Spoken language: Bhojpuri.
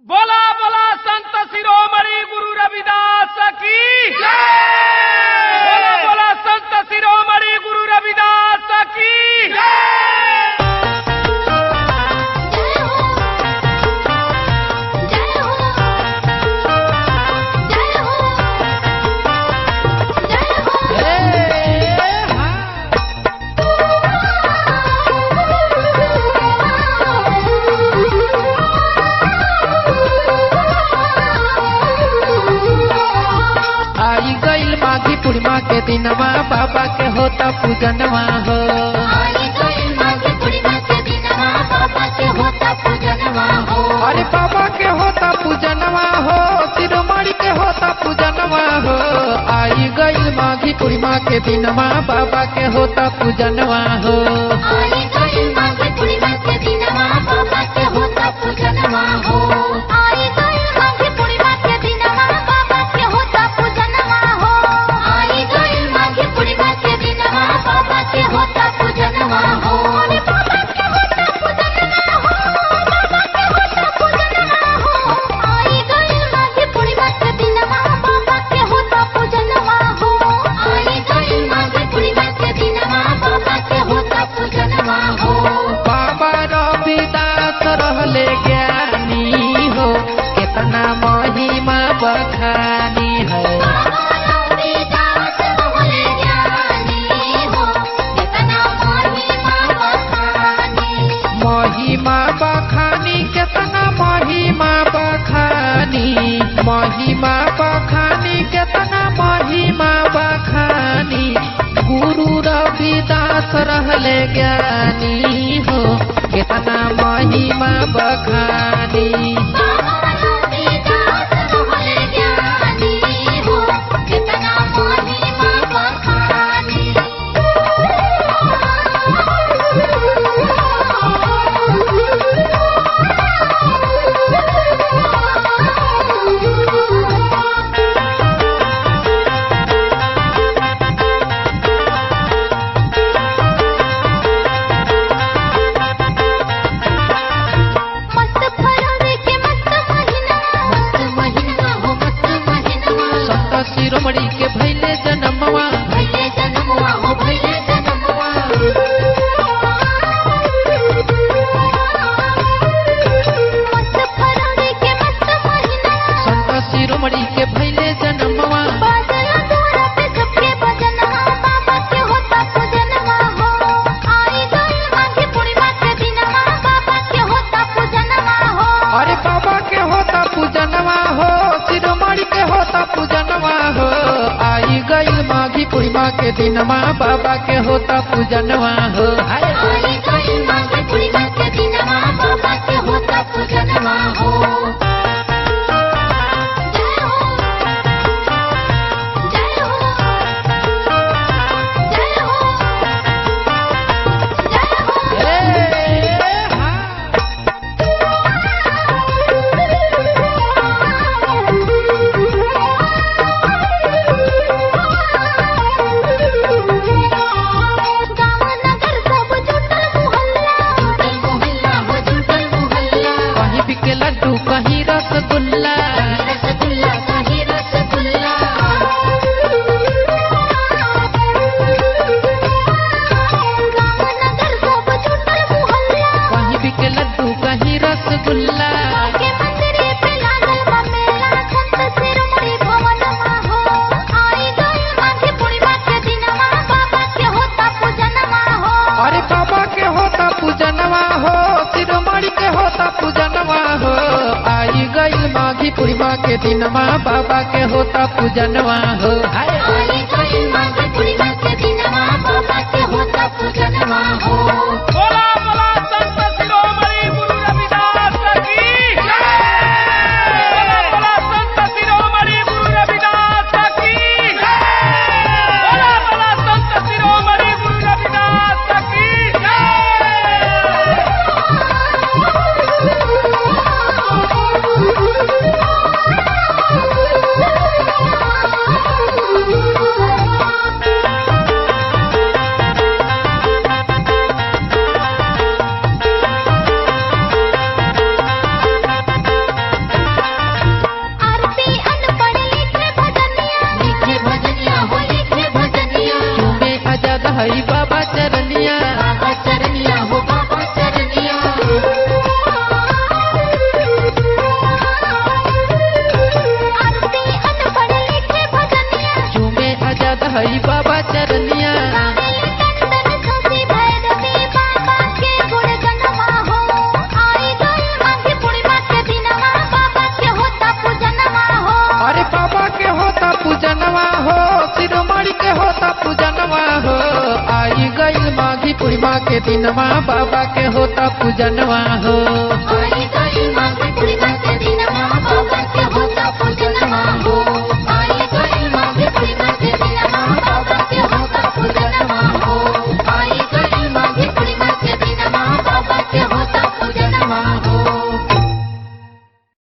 बोला बोला संत शिरोमणि गुरु रविदास की जय। बोला बोला संत शिरोमणि गुरु रविदास की पूर्णिमा के दिनवा बाबा के होता पूजनवा हो। अरे बाबा के होता पूजनवा हो, शिरोमणि के होता पूजनवा हो। आई गई माघी पूर्णिमा के दिनवा बाबा के होता पूजनवा हो। बाबा रविदास रहले ज्ञानी हो, कितना महिमा बखानी है। महिमा बखानी कितना महिमा बखानी, महिमा बखानी कितना महिमा बखानी। गुरु रविदास रहले ज्ञानी हो, कितना महिमा बखानी। शिरोमणि के भैले जनमवा, संत शिरोमणि के भैले जनमवा। अरे बाबा के होता पूजनवा हो, शिरोमणि के होता पूजनवा हो। आई गई माघी पूर्णिमा के दिनवा बाबा के होता पूजनवा हो। लड्डू कहीं रसगुल्ला, कहीं बिके लड्डू कहीं रसगुल्ला। अरे बाबा के होता पूजनवा हो, शिरोमणि के होता पूजनवा हो। आई गई माघी पूर्णिमा के दिनवा बाबा के होता पूजनवा हो। बोला बोला संत शिरोमणि गुरु रविदास की जय। बोला बोला संत शिरोमणि गुरु रविदास की जय। बोला बोला संत शिरोमणि गुरु रविदास की जय। पूर्णिमा के दिनवा बाबा के होता पूजनवा हो।